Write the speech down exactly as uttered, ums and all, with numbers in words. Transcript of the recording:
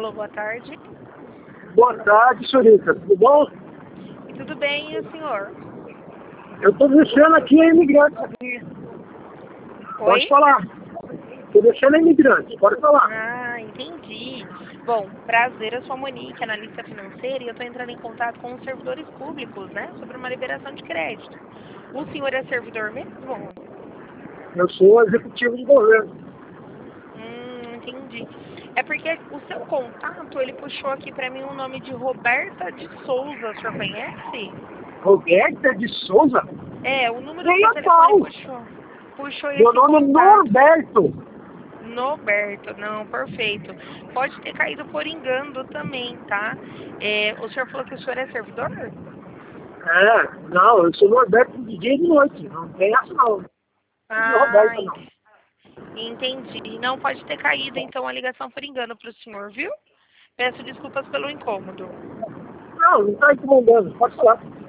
Alô, boa tarde. Boa tarde, senhorita. Tudo bom? Tudo bem, e o senhor? Eu estou deixando aqui a imigrante aqui. Pode Oi? falar. Estou deixando a imigrante. Pode falar. Ah, entendi. Bom, prazer, eu sou a Monique, analista financeira, e eu estou entrando em contato com os servidores públicos, né, sobre uma liberação de crédito. O senhor é servidor mesmo? Eu sou executivo de governo. Hum, entendi. É porque o seu contato, ele puxou aqui para mim o nome de Roberta de Souza, o senhor conhece? Roberta de Souza? É, o número do Nem seu a telefone pau. puxou. Puxou Meu esse nome é contato. Norberto. Norberto, não, perfeito. Pode ter caído por engano também, tá? É, o senhor falou que o senhor é servidor? É, não, eu sou Norberto de dia e de noite. Não tem essa não. Não é de Ah, Roberta ent- não. entendi. Não pode ter caído, então, a ligação por engano para o senhor, viu? Peço desculpas pelo incômodo. Não, não está incomodando. Pode falar.